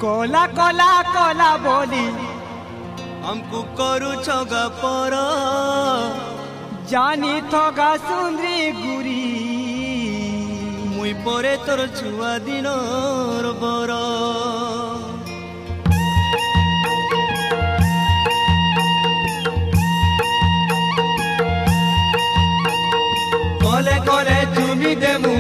Cola Cola Cola बोली हमको करू छगा पर जानी थगा सुंदरी गुरी मुई परे तोर छुआ दिन बर कोले कोले चुमी देमु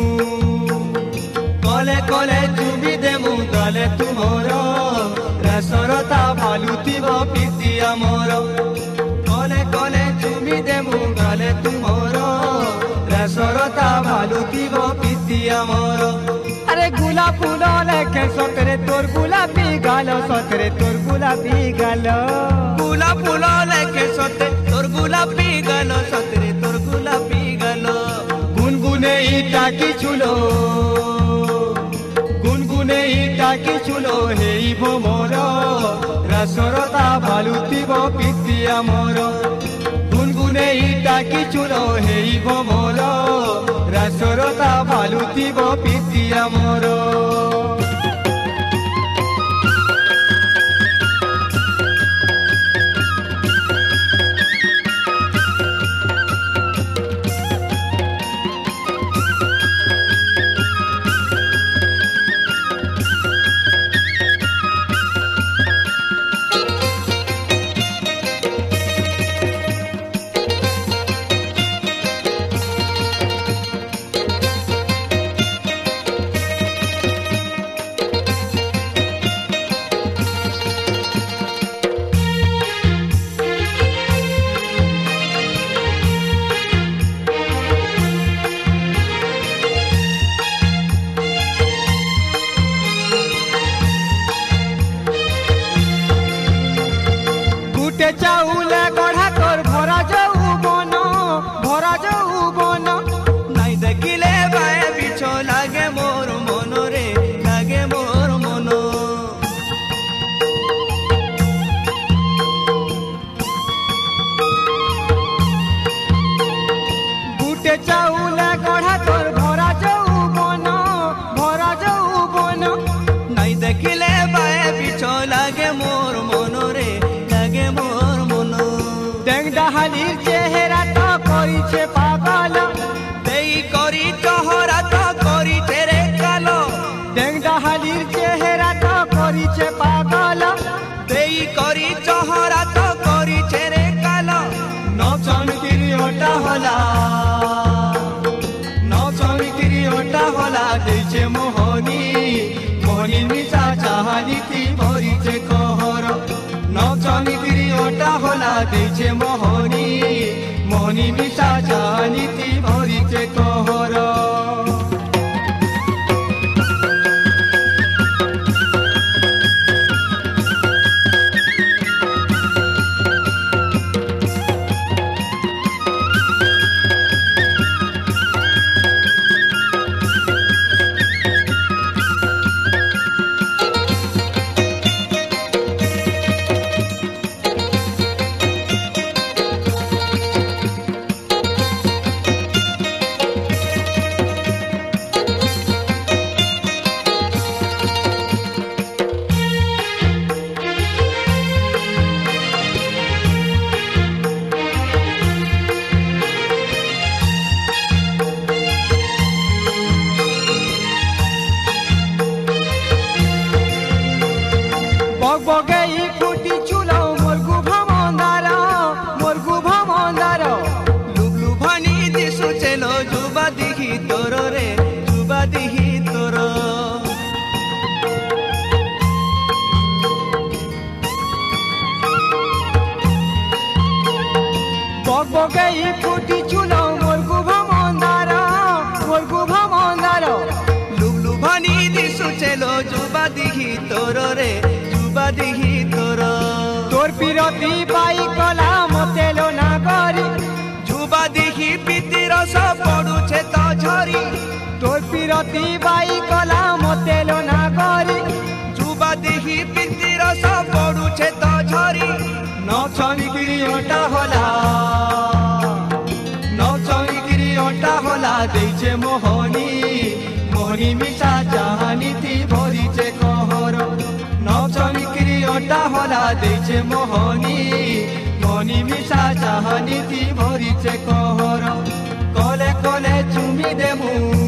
कोले कोले चुमी देमु गले तुमर रसरता भालुतिब प्रीति आमर कोले कोले चुमी देमु गले तुमर रसरता भालुतिब प्रीति आमर अरे गुलाब फूल लेके सतरे तोर गुलाबी गालो सतरे तोर गुलाबी गालो गुलाब फूल लेके सते तोर गुलाबी गालो सतरे तोर गुलाबी गालो गुनगुने इटा की छुलो गुनगुने इटा की छुलो हेई भोमर रसरता भालुतिब प्रीति आमर गुनगुने इटा की छुलो हेई भोमर रसरता भालुतिब प्रीति आमर चाउले गढ़ा कर भरा जाऊ बन नहीं देखिले बाए बिछ लागे मोर मन रे लागे मोर मन गुटे चाउले गढ़ा कर भरा जाऊ बन नहीं देखिले बाए बिछ लागे मोर मन रे लागे मोर मन देख डाहालिर चेहरा तो करिछे पागल देई करी चहरा तो करी तेरे कालो देख डाहालिर चेहरा तो करिछे पागल देई करी चहरा तो करी तेरे कालो नचन किरी ओटा होला देचे मोहनी मोहनी मिसा चाहनी थी भरिछे कहर नचन किरी ओटा होला देचे मोहनी मोहनी मिसा चाहनी थी भरिछे कहर बगई फुटी चुलो मोरगु भमंदार लुबलु भनी दिसु चलो जुबा दिही तोर रे जुबा दिही तोर बगई फुटी चुलो मोरगु भमंदार लुबलु भनी दिसु चलो जुबा दिही तोर रे जुबा दिही तोर तोर पिरती पाई कला मतेलो ना करी जुबा दिही पितिर सब पडुछे त झरी तोर पिरती पाई कला मतेलो ना करी जुबा दिही पितिर सब पडुछे त झरी नचन किरी ओटा होला देचे मोहनी मोहनी मिसा चाहनी थी भरिछे कहर প্রিয়টা হলা দেছে মোহনী মনি মিশা চাহনি তি ভরিছে কহর কলে কলে চুমি দেমু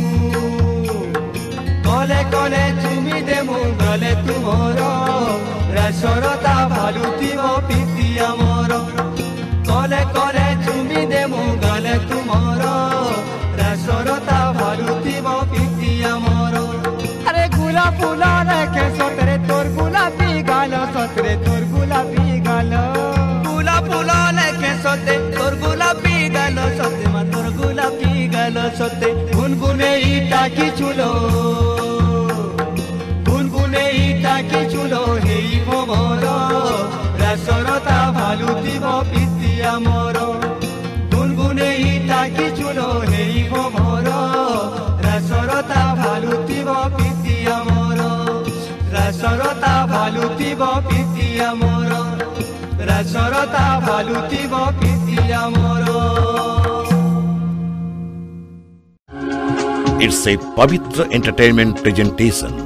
কলে কলে চুমি দেমু গলে তুমর রাসরতা ভালুতিব প্রীতি আমর কলে কলে চুমি দেমু গলে তুমর রাসরতা ভালুতিব প্রীতি আমর আরে গোলাপ ফুল রেখে সতরে তোর গোলাপি গাল সতরে তোর গোলাপি গাল গোলাপ ফুল রেখে সতে তোর গোলাপি গাল সতে মা তোর গোলাপি গাল সতে গুনগুনে ইটা কি চুলো গুনগুনে ইটা কি চুলো হেই ভবর রাসরতা ভালুতিব প্রীতি আমর গুনগুনে ইটা কি চুলো হেই ভবর রাসরতা ভালুতিব প্রীতি আমর রাসরতা ভালুতিব প্রীতি আমর রাসরতা ভালুতিব প্রীতি আমর It's a Pavitra Entertainment presentation.